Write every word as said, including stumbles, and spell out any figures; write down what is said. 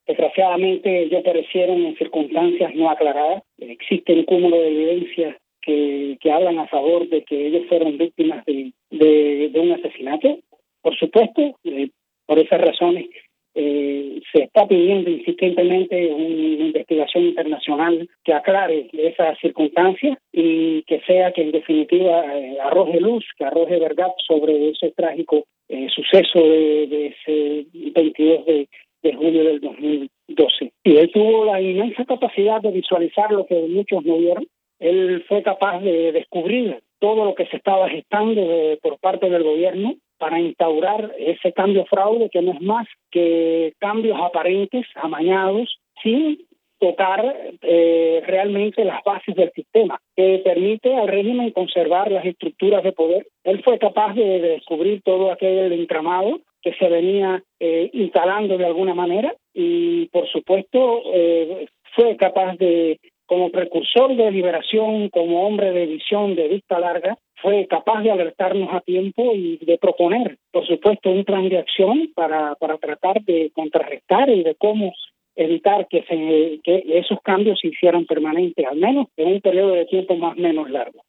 Desgraciadamente, ellos perecieron en circunstancias no aclaradas. Existe un cúmulo de evidencias que, que hablan a favor de que ellos fueron víctimas de, de, de un asesinato. Por supuesto, eh, por esas razones, eh, se está pidiendo insistentemente una investigación internacional que aclare esas circunstancias y que sea que en definitiva eh, arroje luz, que arroje verdad sobre ese trágico eh, suceso de, de ese veintidós de de julio del dos mil doce. Y él tuvo la inmensa capacidad de visualizar lo que muchos no vieron. Él fue capaz de descubrir todo lo que se estaba gestando de, por parte del gobierno para instaurar ese cambio fraude, que no es más que cambios aparentes, amañados, sin tocar eh, realmente las bases del sistema, que permite al régimen conservar las estructuras de poder. Él fue capaz de, de descubrir todo aquel entramado que se venía eh, instalando de alguna manera y, por supuesto, eh, fue capaz de, como precursor de liberación, como hombre de visión, de vista larga, fue capaz de alertarnos a tiempo y de proponer, por supuesto, un plan de acción para, para tratar de contrarrestar y de cómo evitar que, se, que esos cambios se hicieran permanentes, al menos en un periodo de tiempo más o menos largo.